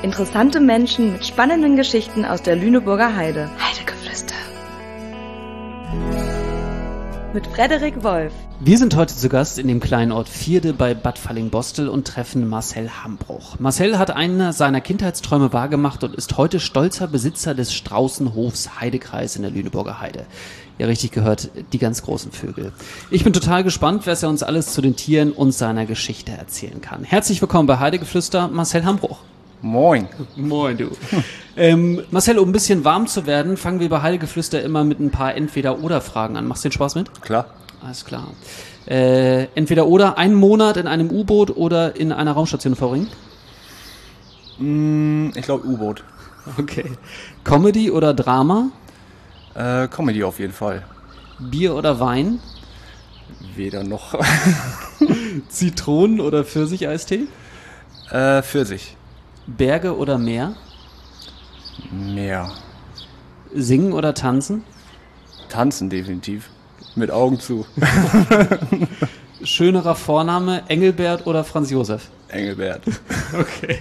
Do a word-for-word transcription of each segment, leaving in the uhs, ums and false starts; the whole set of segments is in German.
Interessante Menschen mit spannenden Geschichten aus der Lüneburger Heide. Heidegeflüster. Mit Frederik Wolf. Wir sind heute zu Gast in dem kleinen Ort Vierde bei Bad Fallingbostel und treffen Marcel Hambruch. Marcel hat einen seiner Kindheitsträume wahrgemacht und ist heute stolzer Besitzer des Straußenhofs Heidekreis in der Lüneburger Heide. Ja, richtig gehört, die ganz großen Vögel. Ich bin total gespannt, was er uns alles zu den Tieren und seiner Geschichte erzählen kann. Herzlich willkommen bei Heidegeflüster, Marcel Hambruch. Moin. Moin, du. ähm, Marcel, um ein bisschen warm zu werden, fangen wir bei Heidegeflüster immer mit ein paar Entweder-Oder-Fragen an. Machst du den Spaß mit? Klar. Alles klar. Äh, entweder oder, einen Monat in einem U-Boot oder in einer Raumstation verbringen? Mm, ich glaube U-Boot. Okay. Comedy oder Drama? Äh, Comedy auf jeden Fall. Bier oder Wein? Weder noch. Zitronen- oder Pfirsicheistee? Äh, Pfirsich. Berge oder Meer? Meer. Singen oder tanzen? Tanzen definitiv. Mit Augen zu. Schönerer Vorname, Engelbert oder Franz Josef? Engelbert. Okay.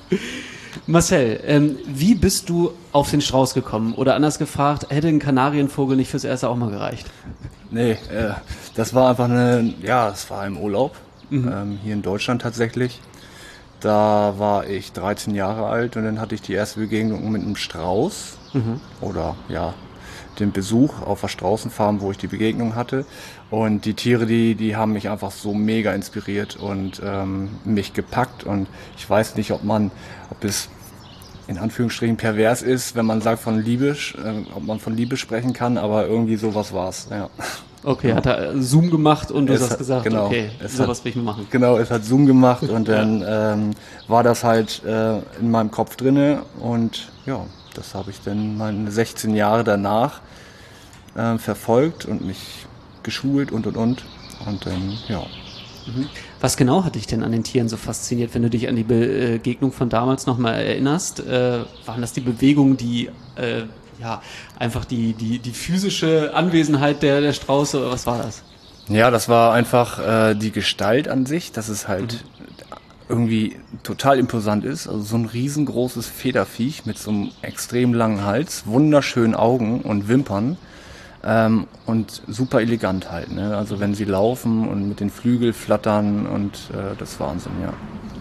Marcel, ähm, wie bist du auf den Strauß gekommen? Oder anders gefragt, hätte ein Kanarienvogel nicht fürs Erste auch mal gereicht? Nee, äh, das war einfach eine, ja, es war im Urlaub. Mhm. Ähm, hier in Deutschland tatsächlich. Da war ich dreizehn Jahre alt und dann hatte ich die erste Begegnung mit einem Strauß. Mhm. Oder ja, den Besuch auf der Straußenfarm, wo ich die Begegnung hatte. Und die Tiere, die, die haben mich einfach so mega inspiriert und ähm, mich gepackt. Und ich weiß nicht, ob man, ob es in Anführungsstrichen pervers ist, wenn man sagt von Liebe, äh, ob man von Liebe sprechen kann, aber irgendwie sowas war's, ja. Okay, hat er Zoom gemacht und du es hast hat, gesagt, genau, okay, sowas hat, will ich mir machen. Genau, es hat Zoom gemacht und dann ähm, war das halt äh, in meinem Kopf drinne und ja, das habe ich dann meine sechzehn Jahre danach äh, verfolgt und mich geschult und und und und dann, ja. Was genau hat dich denn an den Tieren so fasziniert, wenn du dich an die Begegnung von damals nochmal erinnerst? Äh, waren das die Bewegungen, die äh, ja einfach die, die, die physische Anwesenheit der, der Strauße oder was war das? Ja, das war einfach äh, die Gestalt an sich, dass es halt mhm. irgendwie total imposant ist. Also so ein riesengroßes Federviech mit so einem extrem langen Hals, wunderschönen Augen und Wimpern. Ähm, und super elegant halt, ne? Also wenn sie laufen und mit den Flügeln flattern und äh, das ist Wahnsinn, ja.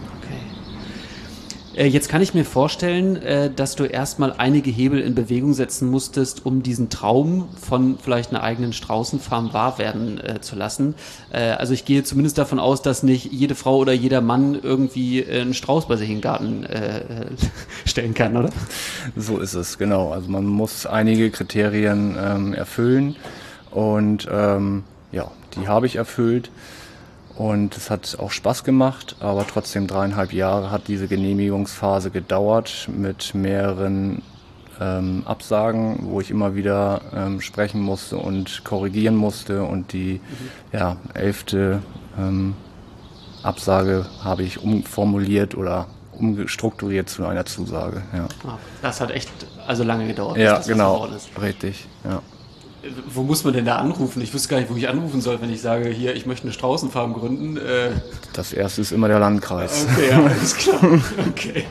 Okay. Äh, jetzt kann ich mir vorstellen, äh, dass du erstmal einige Hebel in Bewegung setzen musstest, um diesen Traum von vielleicht einer eigenen Straußenfarm wahr werden äh, zu lassen. Äh, also ich gehe zumindest davon aus, dass nicht jede Frau oder jeder Mann irgendwie äh, einen Strauß bei sich in den Garten äh, stellen kann, oder? So ist es, genau. Also man muss einige Kriterien ähm, erfüllen und ähm, ja, die habe ich erfüllt und es hat auch Spaß gemacht, aber trotzdem dreieinhalb Jahre hat diese Genehmigungsphase gedauert mit mehreren ähm, Absagen, wo ich immer wieder ähm, sprechen musste und korrigieren musste und die mhm. ja, elfte ähm, Absage habe ich umformuliert oder umstrukturiert zu einer Zusage, ja. Das hat echt also lange gedauert, ja, bis das genau, geworden ist. Richtig, ja. Wo muss man denn da anrufen? Ich wüsste gar nicht, wo ich anrufen soll, wenn ich sage, hier, ich möchte eine Straußenfarm gründen. Äh das erste ist immer der Landkreis. Okay, ja, alles klar. Okay.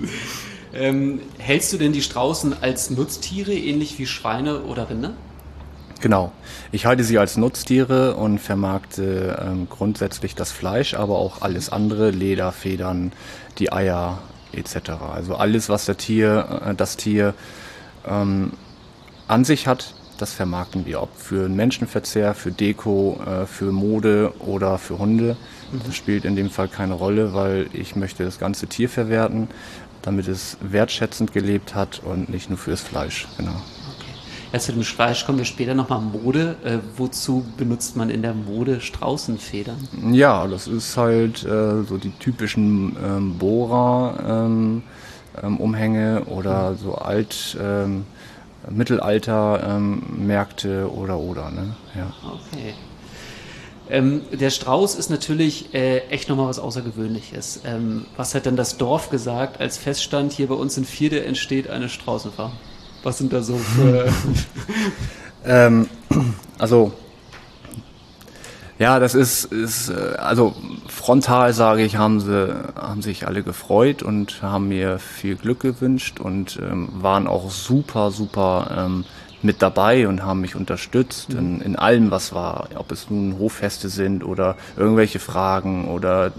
ähm, hältst du denn die Straußen als Nutztiere, ähnlich wie Schweine oder Rinder? Genau. Ich halte sie als Nutztiere und vermarkte ähm, grundsätzlich das Fleisch, aber auch alles andere, Leder, Federn, die Eier et cetera. Also alles, was der Tier, äh, das Tier ähm, an sich hat, das vermarkten wir. Ob für Menschenverzehr, für Deko, äh, für Mode oder für Hunde. Mhm. Das spielt in dem Fall keine Rolle, weil ich möchte das ganze Tier verwerten, damit es wertschätzend gelebt hat und nicht nur fürs Fleisch. Genau. Ja, zu dem Fleisch kommen wir später nochmal. Mode. Äh, wozu benutzt man in der Mode Straußenfedern? Ja, das ist halt äh, so die typischen ähm, Bohrer-Umhänge ähm, ähm, oder so alt, ähm, Mittelalter-Märkte ähm, oder oder. Ne? Ja. Okay. Ähm, der Strauß ist natürlich äh, echt nochmal was Außergewöhnliches. Ähm, was hat denn das Dorf gesagt, als feststand, hier bei uns in Vierde entsteht eine Straußenfarm? Was sind da so für... ähm, also Ja, das ist, ist äh, also frontal sage ich, haben sie haben sich alle gefreut und haben mir viel Glück gewünscht und ähm, waren auch super, super ähm, mit dabei und haben mich unterstützt mhm. in, in allem, was war. Ob es nun Hoffeste sind oder irgendwelche Fragen oder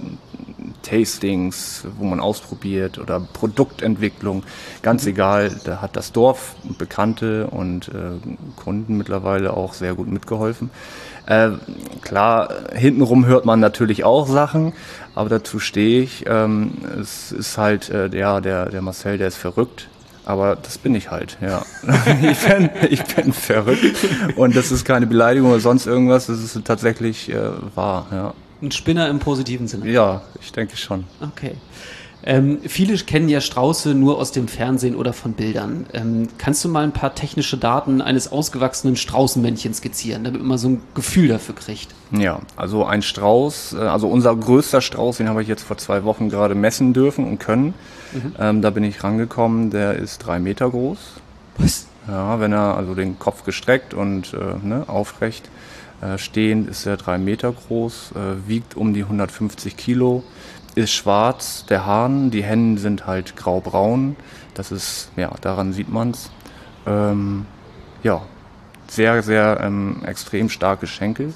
Tastings, wo man ausprobiert oder Produktentwicklung, ganz mhm. egal, da hat das Dorf Bekannte und äh, Kunden mittlerweile auch sehr gut mitgeholfen. Äh, klar, hintenrum hört man natürlich auch Sachen, aber dazu stehe ich. Ähm, es ist halt, äh, ja, der, der Marcel, der ist verrückt, aber das bin ich halt, ja. ich, bin, ich bin verrückt und das ist keine Beleidigung oder sonst irgendwas, das ist tatsächlich äh, wahr, ja. Ein Spinner im positiven Sinne? Ja, ich denke schon. Okay. Ähm, viele kennen ja Strauße nur aus dem Fernsehen oder von Bildern. Ähm, kannst du mal ein paar technische Daten eines ausgewachsenen Straußenmännchens skizzieren, damit man so ein Gefühl dafür kriegt? Ja, also ein Strauß, also unser größter Strauß, den habe ich jetzt vor zwei Wochen gerade messen dürfen und können. Mhm. Ähm, da bin ich rangekommen, der ist drei Meter groß. Was? Ja, wenn er also den Kopf gestreckt und äh, ne, aufrecht äh, stehend ist er drei Meter groß, äh, wiegt um die hundertfünfzig Kilo. Ist schwarz, der Hahn, die Hennen sind halt graubraun, das ist, ja, daran sieht man's. Ähm, ja, sehr, sehr ähm, extrem starke Schenkel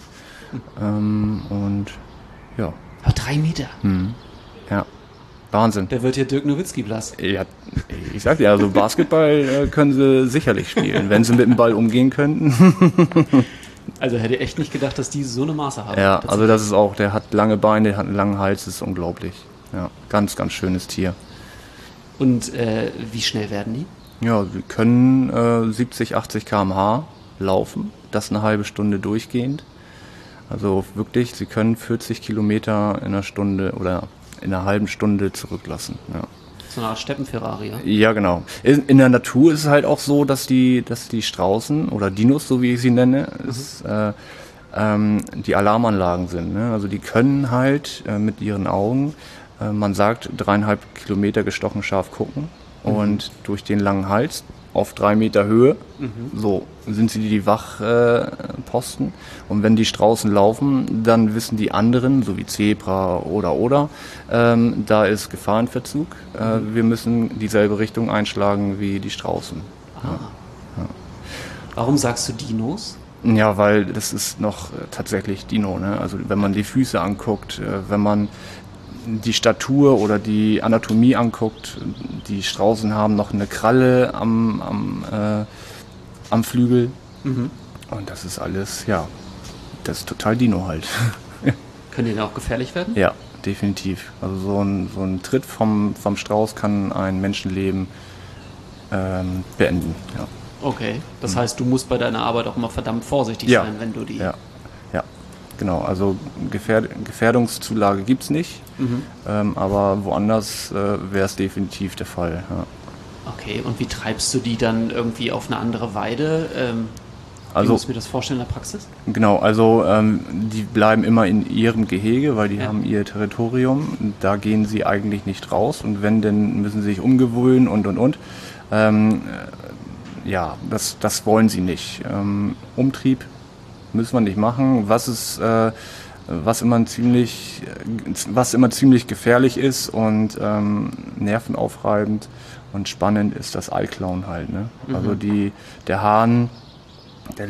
ähm, und ja. Aber drei Meter? Mhm. Ja, Wahnsinn. Der wird hier Dirk Nowitzki blass. Ja, ich sag dir, also Basketball äh, können sie sicherlich spielen, wenn sie mit dem Ball umgehen könnten. Also hätte echt nicht gedacht, dass die so eine Maße haben. Ja, also das ist auch, der hat lange Beine, der hat einen langen Hals, das ist unglaublich. Ja, ganz, ganz schönes Tier. Und äh, wie schnell werden die? Ja, sie können äh, siebzig, achtzig Kilometer pro Stunde laufen, das eine halbe Stunde durchgehend. Also wirklich, sie können vierzig Kilometer in einer Stunde oder in einer halben Stunde zurücklassen. Ja. So eine Art Steppen-Ferrari, ja? Ja, genau. In, in der Natur ist es halt auch so, dass die, dass die Straußen oder Dinos, so wie ich sie nenne, mhm. ist, äh, ähm, die Alarmanlagen sind. Ne? Also die können halt äh, mit ihren Augen, äh, man sagt, dreieinhalb Kilometer gestochen scharf gucken mhm. und durch den langen Hals auf drei Meter Höhe, mhm. so sind sie die Wachposten. Äh, und wenn die Straußen laufen, dann wissen die anderen, so wie Zebra oder oder, ähm, da ist Gefahrenverzug. Äh, mhm. Wir müssen dieselbe Richtung einschlagen wie die Straußen. Ja. Ja. Warum sagst du Dinos? Ja, weil das ist noch äh, tatsächlich Dino. Ne? Also wenn man die Füße anguckt, äh, wenn man die Statur oder die Anatomie anguckt, die Straußen haben noch eine Kralle am, am, äh, am Flügel mhm. und das ist alles, ja, das ist total Dino halt. Können die denn auch gefährlich werden? Ja, definitiv. Also so ein, so ein Tritt vom, vom Strauß kann ein Menschenleben ähm, beenden. Ja. Okay, das mhm. heißt, du musst bei deiner Arbeit auch immer verdammt vorsichtig ja. sein, wenn du die... Ja. Genau, also Gefährdung, Gefährdungszulage gibt es nicht, mhm. ähm, aber woanders äh, wäre es definitiv der Fall. Ja. Okay, und wie treibst du die dann irgendwie auf eine andere Weide? Ähm, also, wie musst du mir das vorstellen in der Praxis? Genau, also ähm, die bleiben immer in ihrem Gehege, weil die ja. haben ihr Territorium, da gehen sie eigentlich nicht raus und wenn, dann müssen sie sich umgewöhnen und und und. Ähm, ja, das, das wollen sie nicht. Ähm, Umtrieb müssen wir nicht machen. Was ist, äh, was immer ziemlich, was immer ziemlich gefährlich ist und ähm, nervenaufreibend und spannend ist das Eiklauen halt. Ne? Mhm. Also die, der Hahn, der,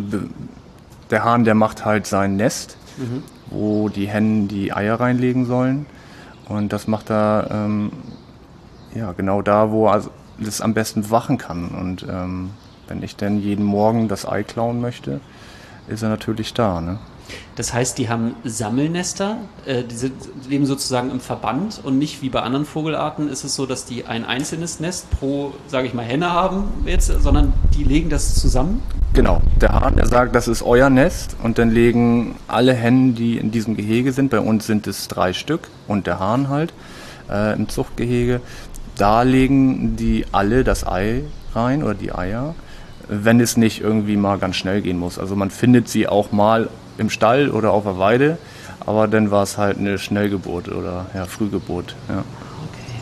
der Hahn, der macht halt sein Nest, mhm. wo die Hennen die Eier reinlegen sollen und das macht er ähm, ja genau da, wo er das am besten wachen kann. Und ähm, wenn ich dann jeden Morgen das Ei klauen möchte, ist er natürlich da. Ne? Das heißt, die haben Sammelnester, äh, die sind, leben sozusagen im Verband und nicht wie bei anderen Vogelarten ist es so, dass die ein einzelnes Nest pro, sage ich mal, Henne haben jetzt, sondern die legen das zusammen? Genau, der Hahn, der sagt, das ist euer Nest und dann legen alle Hennen, die in diesem Gehege sind, bei uns sind es drei Stück und der Hahn halt äh, im Zuchtgehege, da legen die alle das Ei rein oder die Eier, wenn es nicht irgendwie mal ganz schnell gehen muss. Also man findet sie auch mal im Stall oder auf der Weide, aber dann war es halt eine Schnellgeburt oder ja, Frühgeburt. Ja. Okay.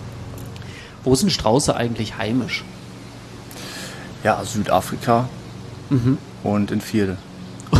Wo sind Strauße eigentlich heimisch? Ja, Südafrika mhm. und in Vierde.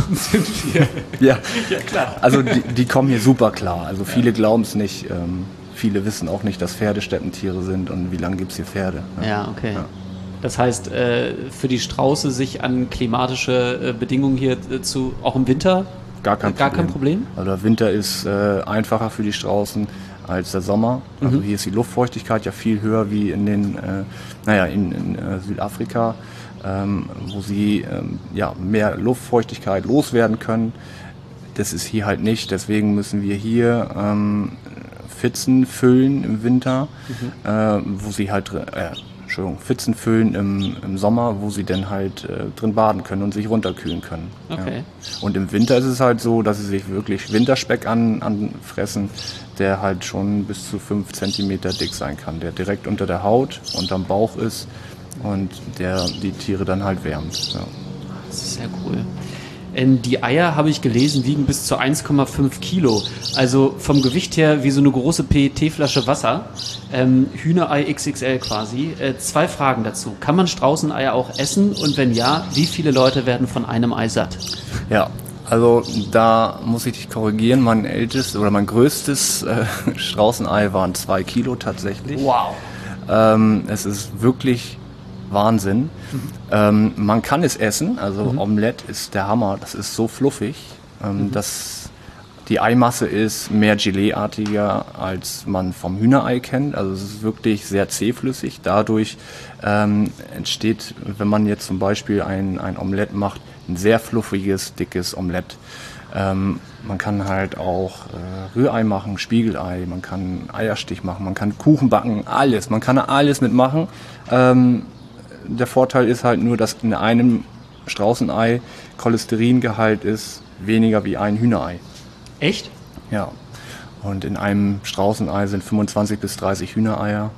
Idioten sind wir. Ja, Ja, klar. also die, die kommen hier super klar. Also viele glauben es nicht. Ähm, viele wissen auch nicht, dass Pferde Steppentiere sind und wie lange gibt es hier Pferde. Ja, okay. Ja. Das heißt, äh, für die Strauße sich an klimatische äh, Bedingungen hier äh, zu, auch im Winter, Gar kein, äh, gar Problem. kein Problem? Also der Winter ist äh, einfacher für die Straußen als der Sommer. Also Mhm. hier ist die Luftfeuchtigkeit ja viel höher wie in den, äh, naja, in, in äh, Südafrika, ähm, wo sie ähm, ja, mehr Luftfeuchtigkeit loswerden können. Das ist hier halt nicht. Deswegen müssen wir hier ähm, Pfützen füllen im Winter, mhm. äh, wo sie halt äh, Entschuldigung, Pfützen füllen im, im Sommer, wo sie dann halt äh, drin baden können und sich runterkühlen können. Okay. Ja. Und im Winter ist es halt so, dass sie sich wirklich Winterspeck an, anfressen, der halt schon bis zu fünf Zentimeter dick sein kann, der direkt unter der Haut, unterm Bauch ist und der die Tiere dann halt wärmt. Ja. Das ist sehr cool. Ähm, die Eier, habe ich gelesen, wiegen bis zu eins Komma fünf Kilo. Also vom Gewicht her wie so eine große P E T-Flasche Wasser. Ähm, Hühnerei X X L quasi. Äh, zwei Fragen dazu. Kann man Straußeneier auch essen? Und wenn ja, wie viele Leute werden von einem Ei satt? Ja, also da muss ich dich korrigieren. Mein ältestes oder mein größtes äh, Straußenei waren zwei Kilo tatsächlich. Wow. Ähm, es ist wirklich Wahnsinn. Mhm. Ähm, man kann es essen, also mhm. Omelette ist der Hammer, das ist so fluffig, ähm, mhm. dass die Eimasse ist mehr Gelee-artiger, als man vom Hühnerei kennt, also es ist wirklich sehr zähflüssig. Dadurch ähm, entsteht, wenn man jetzt zum Beispiel ein, ein Omelette macht, ein sehr fluffiges, dickes Omelette. Ähm, man kann halt auch äh, Rührei machen, Spiegelei, man kann Eierstich machen, man kann Kuchen backen, alles, man kann alles mitmachen. Ähm, Der Vorteil ist halt nur, dass in einem Straußenei Cholesteringehalt ist weniger wie ein Hühnerei. Echt? Ja. Und in einem Straußenei sind fünfundzwanzig bis dreißig Hühnereier.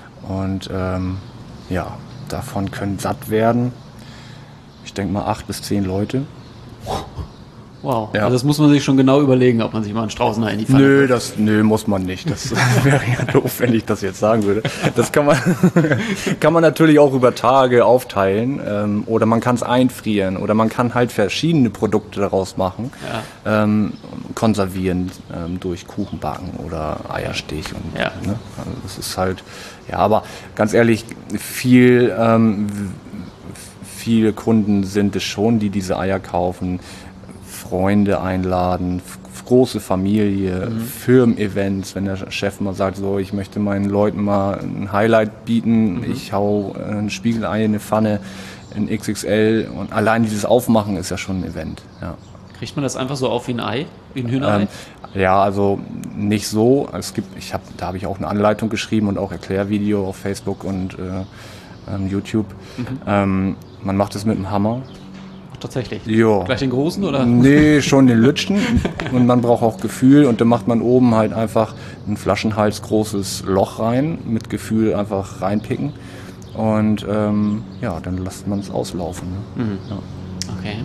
Und ähm, ja, davon können satt werden, ich denke mal acht bis zehn Leute. Wow, Ja. also das muss man sich schon genau überlegen, ob man sich mal einen Straußenei in die Pfanne Nö, packt. das, nö, muss man nicht. Das wäre ja doof, wenn ich das jetzt sagen würde. Das kann man, kann man natürlich auch über Tage aufteilen. Ähm, oder man kann es einfrieren. Oder man kann halt verschiedene Produkte daraus machen. Ja. Ähm, konservieren ähm, durch Kuchenbacken oder Eierstich. Und, Ja. ne? Also das ist halt, ja, aber ganz ehrlich, viel, ähm, viele Kunden sind es schon, die diese Eier kaufen. Freunde einladen, f- große Familie, mhm. Firmen-Events, wenn der Chef mal sagt, so, ich möchte meinen Leuten mal ein Highlight bieten, mhm. ich hau ein Spiegelei in eine Pfanne in X X L und allein dieses Aufmachen ist ja schon ein Event. Ja. Kriegt man das einfach so auf wie ein Ei, wie ein Hühnerei? Ähm, ja, also nicht so. Es gibt, ich hab, da habe ich auch eine Anleitung geschrieben und auch Erklärvideo auf Facebook und äh, ähm, YouTube. Mhm. Ähm, man macht es mit einem Hammer. Tatsächlich? Jo. Gleich den großen, oder? Nee, schon den Lütschen. Und man braucht auch Gefühl. Und dann macht man oben halt einfach ein Flaschenhals großes Loch rein, mit Gefühl einfach reinpicken. Und ähm, ja, dann lässt man es auslaufen. Ne? Mhm. Ja. Okay.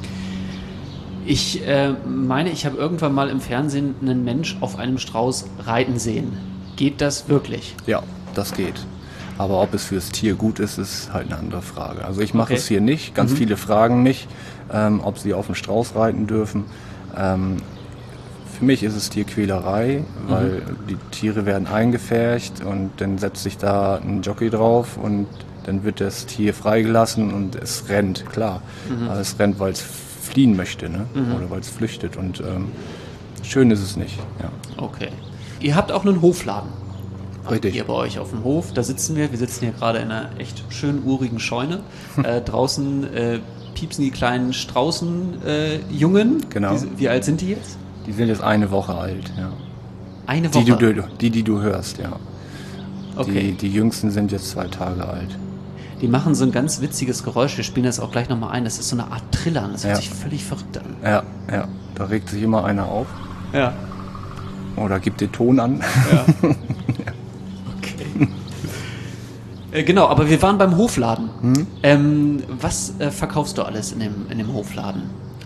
Ich äh, meine, ich habe irgendwann mal im Fernsehen einen Mensch auf einem Strauß reiten sehen. Geht das wirklich? Ja, das geht. Aber ob es fürs Tier gut ist, ist halt eine andere Frage. Also ich mache Okay. es hier nicht. Ganz Mhm. viele fragen mich, ähm, ob sie auf dem Strauß reiten dürfen. Ähm, für mich ist es Tierquälerei, weil Mhm. die Tiere werden eingepfercht und dann setzt sich da ein Jockey drauf und dann wird das Tier freigelassen und es rennt, klar. Mhm. Aber es rennt, weil es fliehen möchte, ne? Mhm. Oder weil es flüchtet. Und ähm, schön ist es nicht. Ja. Okay. Ihr habt auch einen Hofladen. Richtig. Hier bei euch auf dem Hof, da sitzen wir. Wir sitzen hier gerade in einer echt schön urigen Scheune. äh, draußen äh, piepsen die kleinen Straußenjungen. Äh, Jungen. Genau. Wie, wie alt sind die jetzt? Die sind jetzt eine Woche alt, ja. Eine Woche? Die, du, die, die du hörst, ja. Okay. Die, die Jüngsten sind jetzt zwei Tage alt. Die machen so ein ganz witziges Geräusch. Wir spielen das auch gleich nochmal ein. Das ist so eine Art Trillern. Das hört Ja. sich völlig verrückt an. Ja, ja. Da regt sich immer einer auf. Ja. Oder gibt den Ton an. Ja. Okay. Äh, genau, aber wir waren beim Hofladen. Hm? Ähm, was äh, verkaufst du alles in dem, in dem Hofladen?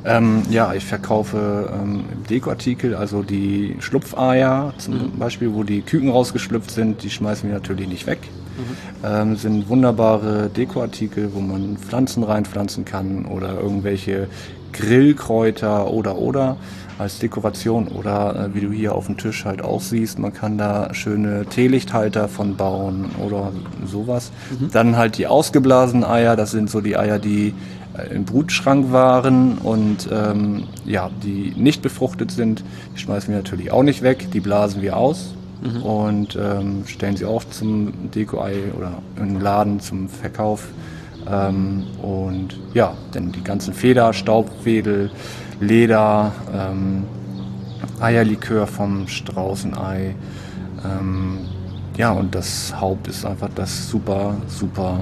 Ähm, ja, ich verkaufe ähm, Dekoartikel, also die Schlupfeier zum Mhm. Beispiel, wo die Küken rausgeschlüpft sind, die schmeißen wir natürlich nicht weg. Mhm. Ähm, sind wunderbare Dekoartikel, wo man Pflanzen reinpflanzen kann oder irgendwelche Grillkräuter oder oder als Dekoration oder äh, wie du hier auf dem Tisch halt auch siehst, man kann da schöne Teelichthalter von bauen oder sowas. Mhm. Dann halt die ausgeblasenen Eier, das sind so die Eier, die äh, im Brutschrank waren und ähm, ja, die nicht befruchtet sind, die schmeißen wir natürlich auch nicht weg, die blasen wir aus. Mhm. Und ähm, stellen sie auch zum Deko-Ei oder im Laden zum Verkauf. Ähm, und ja, dann die ganzen Feder, Staubwedel, Leder, ähm, Eierlikör vom Straußenei. Ähm, ja, und das Haupt ist einfach das super, super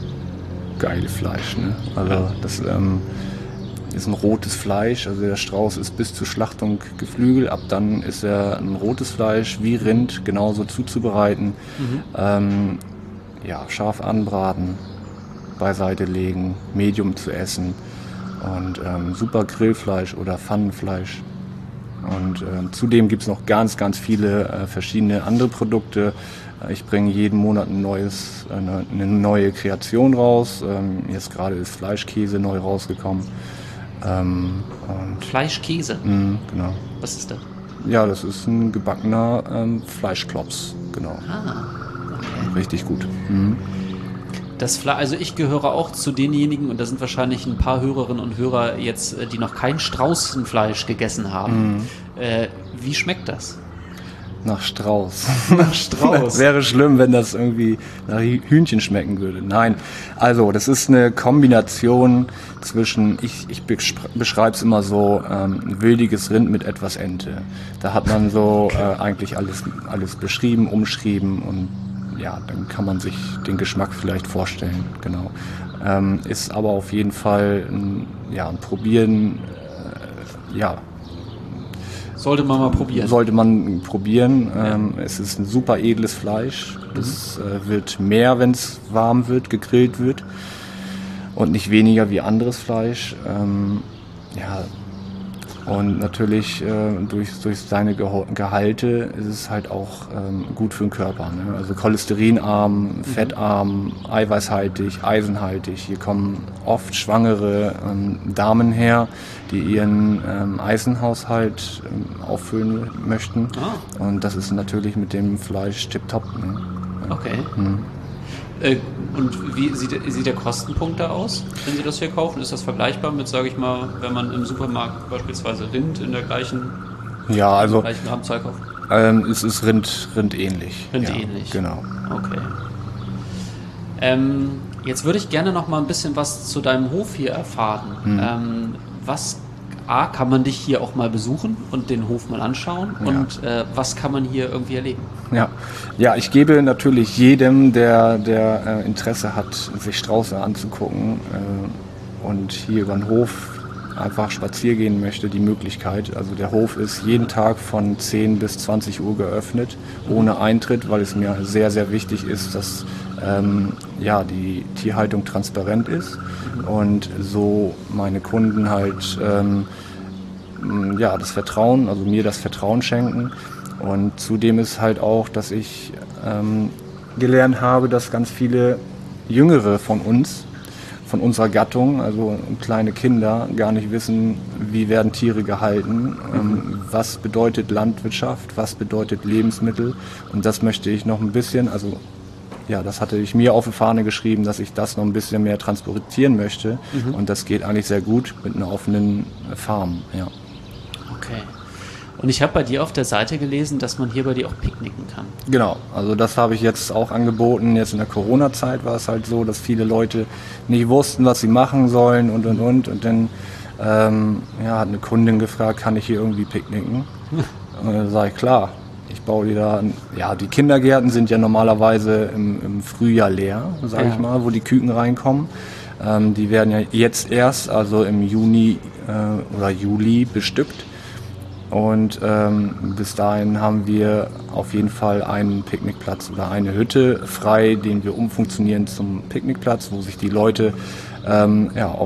geile Fleisch. Ne? Also das ähm, ist ein rotes Fleisch, also der Strauß ist bis zur Schlachtung geflügelt, ab dann ist er ein rotes Fleisch wie Rind genauso zuzubereiten. Mhm. Ähm, ja, scharf anbraten, beiseite legen, Medium zu essen und ähm, super Grillfleisch oder Pfannenfleisch. Und äh, zudem gibt es noch ganz, ganz viele äh, verschiedene andere Produkte. Ich bringe jeden Monat ein neues, eine, eine neue Kreation raus. Ähm, jetzt gerade ist Fleischkäse neu rausgekommen. Ähm, und Fleischkäse? Mh, genau. Was ist das? Ja, das ist ein gebackener ähm, Fleischklops, genau. Ah, okay. Richtig gut. Mhm. Das Fle- also ich gehöre auch zu denjenigen, und da sind wahrscheinlich ein paar Hörerinnen und Hörer jetzt, die noch kein Straußenfleisch gegessen haben. Mhm. Äh, wie schmeckt das? Nach Strauß. Nach Strauß. Wäre schlimm, wenn das irgendwie nach Hühnchen schmecken würde. Nein, also das ist eine Kombination zwischen, ich, ich beschreibe es immer so, ähm, wildiges Rind mit etwas Ente. Da hat man so äh, eigentlich alles, alles beschrieben, umschrieben und ja, dann kann man sich den Geschmack vielleicht vorstellen. Genau. Ähm, ist aber auf jeden Fall ein, ja, ein Probieren, äh, ja, Sollte man mal probieren. Sollte man probieren. Ja. Ähm, es ist ein super edles Fleisch. Das mhm. äh, wird mehr, wenn es warm wird, gegrillt wird. Und nicht weniger wie anderes Fleisch. Ähm, ja. Und natürlich äh, durch, durch seine Geho- Gehalte ist es halt auch ähm, gut für den Körper. Ne? Also cholesterinarm, mhm. fettarm, eiweißhaltig, eisenhaltig. Hier kommen oft schwangere ähm, Damen her, die ihren ähm, Eisenhaushalt ähm, auffüllen möchten. Ah. Und das ist natürlich mit dem Fleisch tipptopp. Ne? Okay. Mhm. Äh, und wie sieht, sieht der Kostenpunkt da aus, wenn Sie das hier kaufen? Ist das vergleichbar mit, sage ich mal, wenn man im Supermarkt beispielsweise Rind in der gleichen, ja, also, gleichen Grammzahl kauft? Ähm, es ist Rind, rindähnlich. Rindähnlich. Ja, genau. Okay. Ähm, jetzt würde ich gerne noch mal ein bisschen was zu deinem Hof hier erfahren. Hm. Ähm, was A, kann man dich hier auch mal besuchen und den Hof mal anschauen? Ja. Und äh, was kann man hier irgendwie erleben? Ja, ja, ich gebe natürlich jedem, der, der äh, Interesse hat, sich Strauße anzugucken äh, und hier über den Hof einfach spazieren gehen möchte, die Möglichkeit. Also der Hof ist jeden Tag von zehn bis zwanzig Uhr geöffnet, ohne Eintritt, weil es mir sehr, sehr wichtig ist, dass ähm, ja, die Tierhaltung transparent ist und so meine Kunden halt ähm, ja, das Vertrauen, also mir das Vertrauen schenken. Und zudem ist halt auch, dass ich ähm, gelernt habe, dass ganz viele Jüngere von uns, von unserer Gattung, also kleine Kinder, gar nicht wissen, wie werden Tiere gehalten, ähm, was bedeutet Landwirtschaft, was bedeutet Lebensmittel. Und das möchte ich noch ein bisschen, also ja, das hatte ich mir auf die Fahne geschrieben, dass ich das noch ein bisschen mehr transportieren möchte. Mhm. Und das geht eigentlich sehr gut mit einer offenen Farm, ja. Okay. Und ich habe bei dir auf der Seite gelesen, dass man hier bei dir auch picknicken kann. Genau, also das habe ich jetzt auch angeboten. Jetzt in der Corona-Zeit war es halt so, dass viele Leute nicht wussten, was sie machen sollen und und und. Und dann ähm, ja, hat eine Kundin gefragt, kann ich hier irgendwie picknicken? Und dann sage ich, klar, ich baue dir da, ja, die Kindergärten sind ja normalerweise im, im Frühjahr leer, sage ja. ich mal, wo die Küken reinkommen. Ähm, die werden ja jetzt erst, also im Juni äh, oder Juli bestückt. Und ähm, bis dahin haben wir auf jeden Fall einen Picknickplatz oder eine Hütte frei, den wir umfunktionieren zum Picknickplatz, wo sich die Leute ähm, ja, auf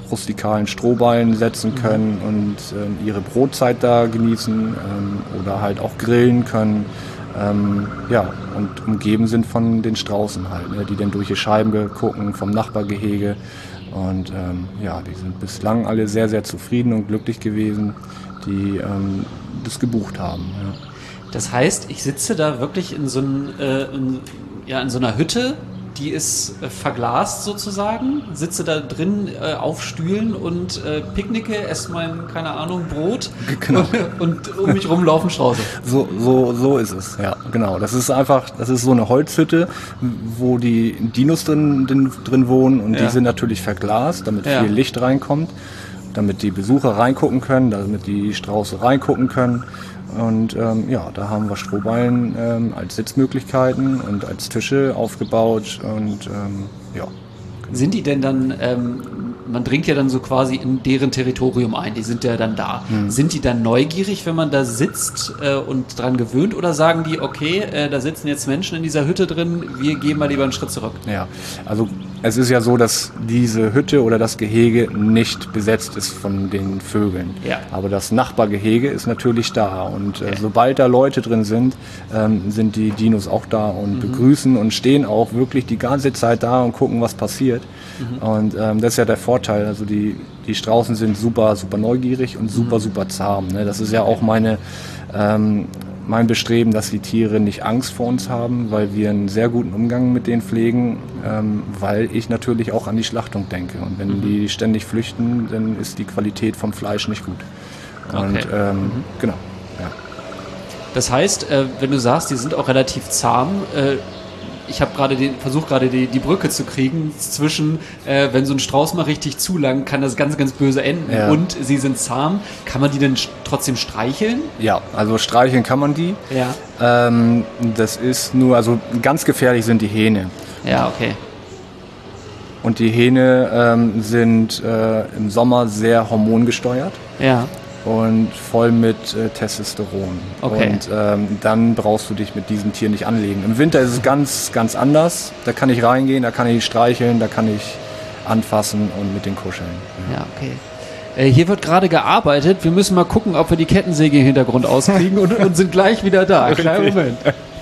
rustikalen Strohballen setzen können und ähm, ihre Brotzeit da genießen ähm, oder halt auch grillen können. Ähm, ja, und umgeben sind von den Straußen halt, ne, die dann durch die Scheiben gucken, vom Nachbargehege. Und ähm, ja, die sind bislang alle sehr, sehr zufrieden und glücklich gewesen, die ähm, das gebucht haben. Ja. Das heißt, ich sitze da wirklich in so, ein, äh, in, ja, in so einer Hütte, die ist äh, verglast sozusagen, sitze da drin äh, auf Stühlen und äh, picknicke, esse mein, keine Ahnung, Brot Genau. und, und um mich rum laufen Strauße. So, so, so ist es, ja, genau. Das ist einfach, das ist so eine Holzhütte, wo die Dinos drin, drin, drin wohnen und Ja. die sind natürlich verglast, damit Ja. viel Licht reinkommt, damit die Besucher reingucken können, damit die Strauße reingucken können. Und ähm, ja, da haben wir Strohballen ähm, als Sitzmöglichkeiten und als Tische aufgebaut und ähm, ja. Sind die denn dann, ähm, man dringt ja dann so quasi in deren Territorium ein, die sind ja dann da. Mhm. Sind die dann neugierig, wenn man da sitzt äh, und dran gewöhnt, oder sagen die, okay, äh, da sitzen jetzt Menschen in dieser Hütte drin, wir gehen mal lieber einen Schritt zurück? Ja, also es ist ja so, dass diese Hütte oder das Gehege nicht besetzt ist von den Vögeln. Ja. Aber das Nachbargehege ist natürlich da und äh, Okay. sobald da Leute drin sind, ähm, sind die Dinos auch da und Mhm. begrüßen und stehen auch wirklich die ganze Zeit da und gucken, was passiert. Mhm. Und ähm, das ist ja der Vorteil. Also die, die Straußen sind super, super neugierig und super, Mhm. super zahm. Ne? Das ist ja auch meine ähm, mein Bestreben, dass die Tiere nicht Angst vor uns haben, weil wir einen sehr guten Umgang mit denen pflegen, ähm, weil ich natürlich auch an die Schlachtung denke. Und wenn Mhm. die ständig flüchten, dann ist die Qualität vom Fleisch nicht gut. Und Okay. ähm, Mhm. genau, ja. Das heißt, äh, wenn du sagst, die sind auch relativ zahm, äh, ich habe gerade den versucht gerade die, die Brücke zu kriegen zwischen, äh, wenn so ein Strauß mal richtig zu lang, kann das ganz, ganz böse enden. Ja. Und sie sind zahm. Kann man die denn sch- trotzdem streicheln? Ja, also streicheln kann man die. Ja. Ähm, das ist nur, also ganz gefährlich sind die Hähne. Ja, okay. Und die Hähne ähm, sind äh, im Sommer sehr hormongesteuert. Ja. Und voll mit äh, Testosteron. Okay. Und ähm, dann brauchst du dich mit diesem Tier nicht anlegen. Im Winter ist es ganz, ganz anders. Da kann ich reingehen, da kann ich streicheln, da kann ich anfassen und mit den kuscheln. Ja, okay. Äh, hier wird gerade gearbeitet. Wir müssen mal gucken, ob wir die Kettensäge im Hintergrund auskriegen und, und sind gleich wieder da. Kleinen Moment.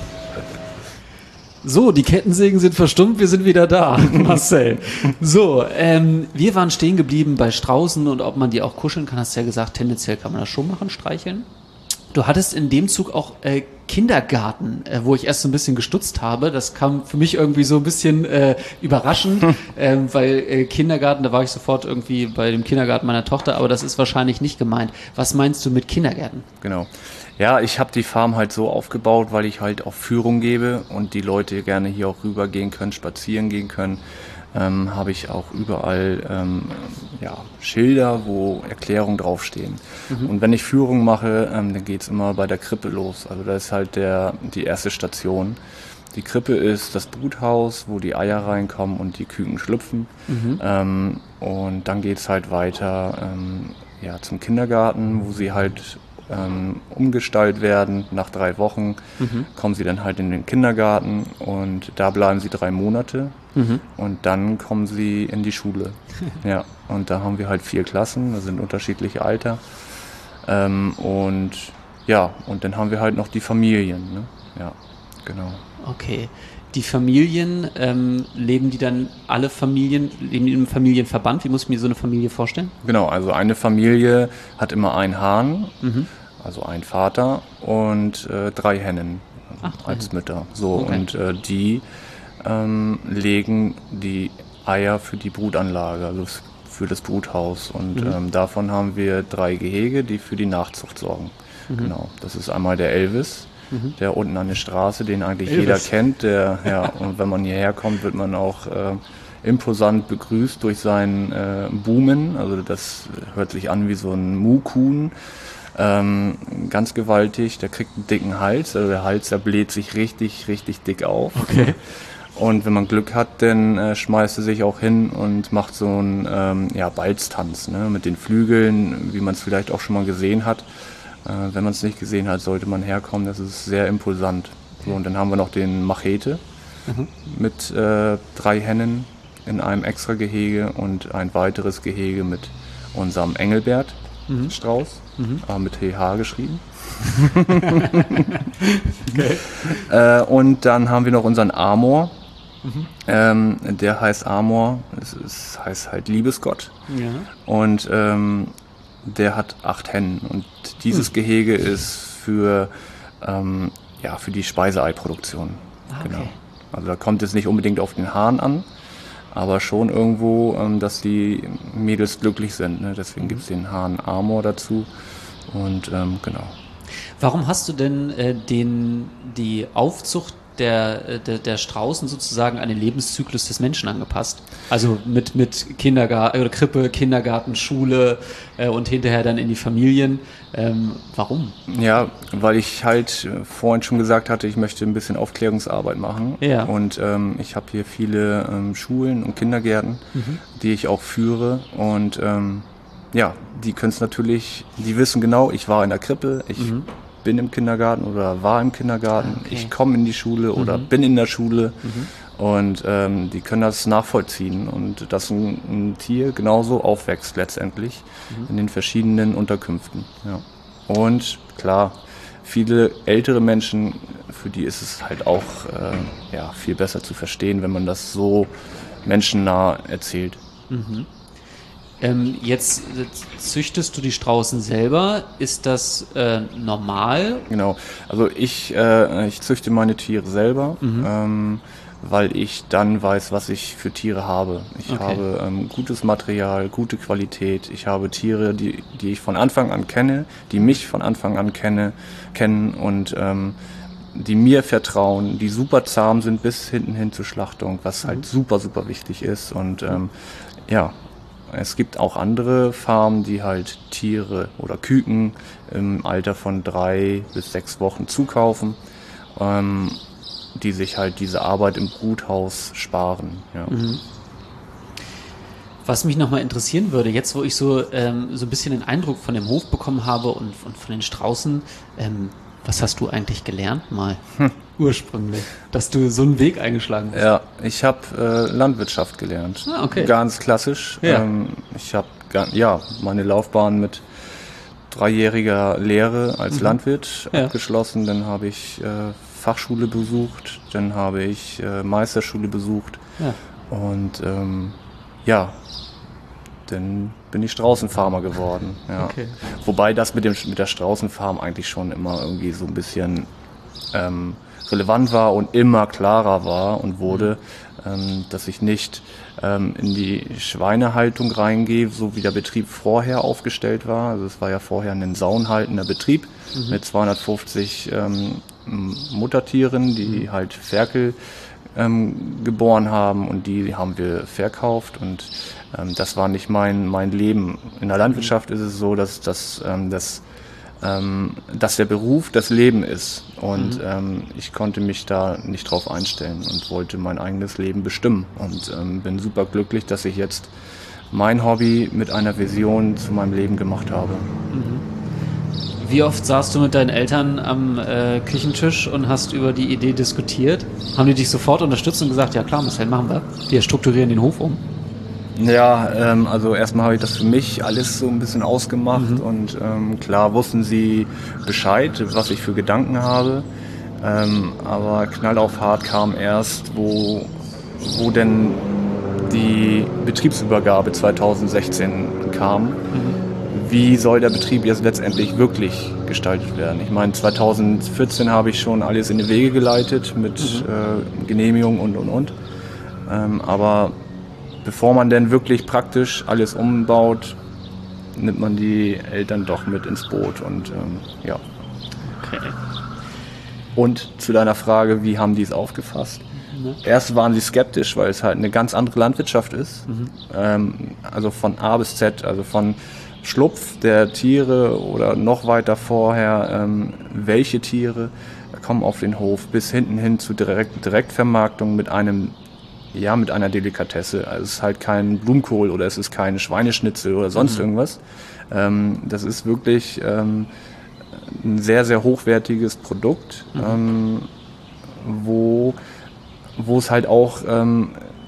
So, die Kettensägen sind verstummt, wir sind wieder da, Marcel. So, ähm, wir waren stehen geblieben bei Straußen und ob man die auch kuscheln kann, hast du ja gesagt, tendenziell kann man das schon machen, streicheln. Du hattest in dem Zug auch äh, Kindergarten, äh, wo ich erst so ein bisschen gestutzt habe. Das kam für mich irgendwie so ein bisschen äh, überraschend, ähm, weil äh, Kindergarten, da war ich sofort irgendwie bei dem Kindergarten meiner Tochter, aber das ist wahrscheinlich nicht gemeint. Was meinst du mit Kindergärten? Genau. Ja, ich habe die Farm halt so aufgebaut, weil ich halt auch Führung gebe und die Leute gerne hier auch rübergehen können, spazieren gehen können. Ähm, habe ich auch überall ähm, ja, Schilder, wo Erklärungen draufstehen. Mhm. Und wenn ich Führung mache, ähm, dann geht's immer bei der Krippe los. Also das ist halt der, die erste Station. Die Krippe ist das Bruthaus, wo die Eier reinkommen und die Küken schlüpfen. Mhm. Ähm, und dann geht's halt weiter ähm, ja, zum Kindergarten, wo sie halt ähm, umgestaltet werden. Nach drei Wochen mhm. kommen sie dann halt in den Kindergarten und da bleiben sie drei Monate. Mhm. Und dann kommen sie in die Schule. Ja, und da haben wir halt vier Klassen, das sind unterschiedliche Alter. Ähm, und ja, und dann haben wir halt noch die Familien. Ne? Ja, genau. Okay. Die Familien, ähm, leben die dann alle Familien, leben die im Familienverband? Wie muss ich mir so eine Familie vorstellen? Genau, also eine Familie hat immer einen Hahn, mhm. also einen Vater und äh, drei Hennen Ach, als Mütter. So, okay. Und äh, die ähm, legen die Eier für die Brutanlage, also für das Bruthaus. Und mhm. ähm, davon haben wir drei Gehege, die für die Nachzucht sorgen. Mhm. Genau, das ist einmal der Elvis. Mhm. Der unten an der Straße, den eigentlich Elvis. Jeder kennt, der, ja, und wenn man hierher kommt, wird man auch äh, imposant begrüßt durch seinen äh, Boomen, also das hört sich an wie so ein Muhkuhn, ähm, ganz gewaltig, der kriegt einen dicken Hals, also der Hals, der bläht sich richtig, richtig dick auf. Okay. Und wenn man Glück hat, dann äh, schmeißt er sich auch hin und macht so einen ähm, ja, Balztanz, ne, mit den Flügeln, wie man es vielleicht auch schon mal gesehen hat. Äh, wenn man es nicht gesehen hat, sollte man herkommen. Das ist sehr impulsant. So, und dann haben wir noch den Machete mhm. mit äh, drei Hennen. in einem extra Gehege und ein weiteres Gehege mit unserem Engelbert mhm. Strauß, mhm. aber mit T H geschrieben. Okay. Äh, und dann haben wir noch unseren Amor. Mhm. Ähm, der heißt Amor, es, es heißt halt Liebesgott. Ja. Und ähm, der hat acht Hennen. Und dieses mhm. Gehege ist für, ähm, ja, für die Speiseeiproduktion. Ah, okay. Genau. Also da kommt es nicht unbedingt auf den Hahn an, aber schon irgendwo, ähm, dass die Mädels glücklich sind. Ne? Deswegen mhm. gibt es den Hahn Amor dazu. Und ähm, genau. Warum hast du denn äh, den, die Aufzucht der, der, der Straußen sozusagen an den Lebenszyklus des Menschen angepasst? Also mit, mit Kindergarten oder Krippe, Kindergarten, Schule äh, und hinterher dann in die Familien. Ähm, warum? Ja, weil ich halt vorhin schon gesagt hatte, ich möchte ein bisschen Aufklärungsarbeit machen. Ja. Und ähm, ich habe hier viele ähm, Schulen und Kindergärten, mhm. die ich auch führe. Und ähm, ja, die können es natürlich, die wissen genau, ich war in der Krippe, ich mhm. bin im Kindergarten oder war im Kindergarten, okay. ich komme in die Schule oder mhm. bin in der Schule mhm. und ähm, die können das nachvollziehen und dass ein, ein Tier genauso aufwächst letztendlich mhm. in den verschiedenen Unterkünften. Ja. Und klar, viele ältere Menschen, für die ist es halt auch äh, ja, viel besser zu verstehen, wenn man das so menschennah erzählt. Mhm. Ähm, jetzt züchtest du die Straußen selber. Ist das äh, normal? Genau. Also ich, äh, ich züchte meine Tiere selber, mhm. ähm, weil ich dann weiß, was ich für Tiere habe. Ich okay. habe ähm, gutes Material, gute Qualität. Ich habe Tiere, die, die ich von Anfang an kenne, die mich von Anfang an kenne, kennen und ähm, die mir vertrauen, die super zahm sind bis hinten hin zur Schlachtung, was mhm. halt super, super wichtig ist. Und ähm, ja, es gibt auch andere Farmen, die halt Tiere oder Küken im Alter von drei bis sechs Wochen zukaufen, ähm, die sich halt diese Arbeit im Bruthaus sparen. Ja. Mhm. Was mich nochmal interessieren würde, jetzt wo ich so, ähm, so ein bisschen den Eindruck von dem Hof bekommen habe und, und von den Straußen, ähm, was hast du eigentlich gelernt mal hm. ursprünglich, dass du so einen Weg eingeschlagen hast? Ja, ich habe äh, Landwirtschaft gelernt. Ah, okay. Ganz klassisch. Ja. Ähm, ich habe ja meine Laufbahn mit dreijähriger Lehre als mhm. Landwirt ja. abgeschlossen. Dann habe ich äh, Fachschule besucht, dann habe ich äh, Meisterschule besucht ja. und ähm, ja, dann bin ich Straußenfarmer geworden. Ja. Okay. Wobei das mit dem mit der Straußenfarm eigentlich schon immer irgendwie so ein bisschen ähm, relevant war und immer klarer war und wurde, mhm. ähm, dass ich nicht ähm, in die Schweinehaltung reingehe, so wie der Betrieb vorher aufgestellt war. Also es war ja vorher ein saunhaltender Betrieb mhm. mit zweihundertfünfzig ähm, Muttertieren, die mhm. halt Ferkel ähm, geboren haben und die haben wir verkauft und ähm, das war nicht mein mein Leben. In der Landwirtschaft ist es so, dass, dass, ähm, dass, ähm, dass der Beruf das Leben ist und mhm. ähm, ich konnte mich da nicht drauf einstellen und wollte mein eigenes Leben bestimmen und ähm, bin super glücklich, dass ich jetzt mein Hobby mit einer Vision zu meinem Leben gemacht habe. Mhm. Wie oft saßt du mit deinen Eltern am äh, Küchentisch und hast über die Idee diskutiert? Haben die dich sofort unterstützt und gesagt, ja klar, Marcel, machen wir. Wir strukturieren den Hof um. Ja, ähm, also erstmal habe ich das für mich alles so ein bisschen ausgemacht mhm. und ähm, klar wussten sie Bescheid, was ich für Gedanken habe. Ähm, aber knall auf hart kam erst, wo, wo denn die Betriebsübergabe zweitausendsechzehn kam. Mhm. Wie soll der Betrieb jetzt letztendlich wirklich gestaltet werden? Ich meine, zweitausendvierzehn habe ich schon alles in die Wege geleitet mit mhm. äh, Genehmigung und, und, und. Ähm, aber bevor man denn wirklich praktisch alles umbaut, nimmt man die Eltern doch mit ins Boot. Und ähm, ja. Okay. Und zu deiner Frage, wie haben die es aufgefasst? Mhm. Erst waren sie skeptisch, weil es halt eine ganz andere Landwirtschaft ist. Mhm. Ähm, also von A bis Z, also von Schlupf der Tiere oder noch weiter vorher, ähm, welche Tiere kommen auf den Hof, bis hinten hin zu Direkt- Direktvermarktung mit einem, ja, mit einer Delikatesse. Also es ist halt kein Blumenkohl oder es ist keine Schweineschnitzel oder sonst mhm. irgendwas. Ähm, das ist wirklich ähm, ein sehr, sehr hochwertiges Produkt, mhm. ähm, wo, wo es halt auch ähm,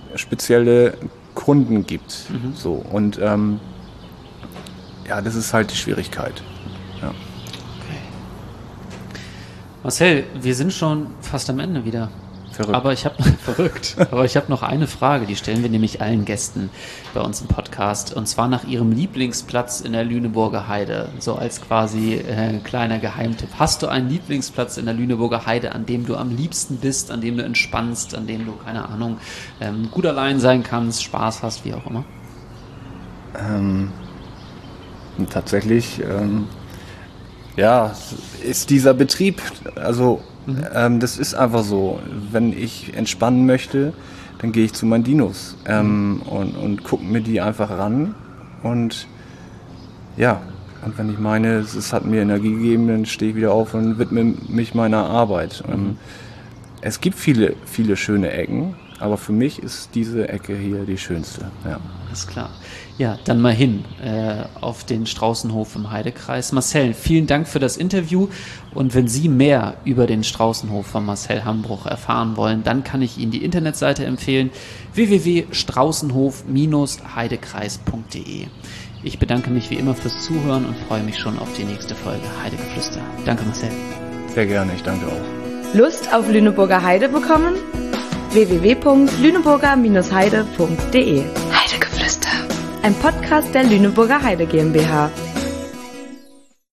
spezielle Kunden gibt. Mhm. So, und ähm, ja, das ist halt die Schwierigkeit. Ja. Okay. Marcel, wir sind schon fast am Ende wieder. Verrückt. Aber ich habe verrückt. Aber ich habe noch eine Frage, die stellen wir nämlich allen Gästen bei uns im Podcast, und zwar nach ihrem Lieblingsplatz in der Lüneburger Heide, so als quasi äh, kleiner Geheimtipp. Hast du einen Lieblingsplatz in der Lüneburger Heide, an dem du am liebsten bist, an dem du entspannst, an dem du, keine Ahnung, ähm, gut allein sein kannst, Spaß hast, wie auch immer? Ähm, tatsächlich, ähm, ja, ist dieser Betrieb, also mhm. ähm, das ist einfach so, wenn ich entspannen möchte, dann gehe ich zu meinen Dinos ähm, mhm. und, und gucke mir die einfach ran, und ja, und wenn ich meine, es, es hat mir Energie gegeben, dann stehe ich wieder auf und widme mich meiner Arbeit. Mhm. Ähm, es gibt viele, viele schöne Ecken, aber für mich ist diese Ecke hier die schönste. Ja. Alles klar. Ja, dann mal hin äh, auf den Straußenhof im Heidekreis. Marcel, vielen Dank für das Interview, und wenn Sie mehr über den Straußenhof von Marcel Hambruch erfahren wollen, dann kann ich Ihnen die Internetseite empfehlen, w w w punkt straußenhof Bindestrich heidekreis punkt d e. Ich bedanke mich wie immer fürs Zuhören und freue mich schon auf die nächste Folge Heidegeflüster. Danke, Marcel. Sehr gerne, ich danke auch. Lust auf Lüneburger Heide bekommen? w w w punkt lüneburger Bindestrich heide punkt d e. Heidegeflüster. Ein Podcast der Lüneburger Heide GmbH.